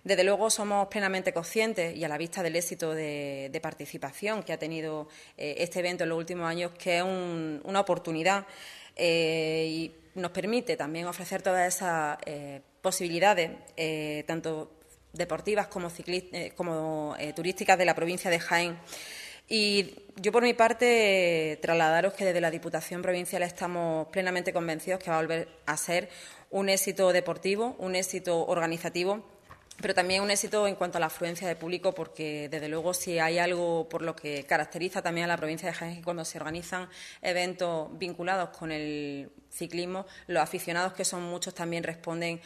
Desde luego somos plenamente conscientes y a la vista del éxito de participación que ha tenido este evento en los últimos años, que es una oportunidad y nos permite también ofrecer todas esas posibilidades, tanto deportivas como turísticas de la provincia de Jaén. Y yo, por mi parte, trasladaros que desde la Diputación Provincial estamos plenamente convencidos que va a volver a ser un éxito deportivo, un éxito organizativo, pero también un éxito en cuanto a la afluencia de público, porque, desde luego, si hay algo por lo que caracteriza también a la provincia de Jaén, cuando se organizan eventos vinculados con el ciclismo, los aficionados, que son muchos, también responden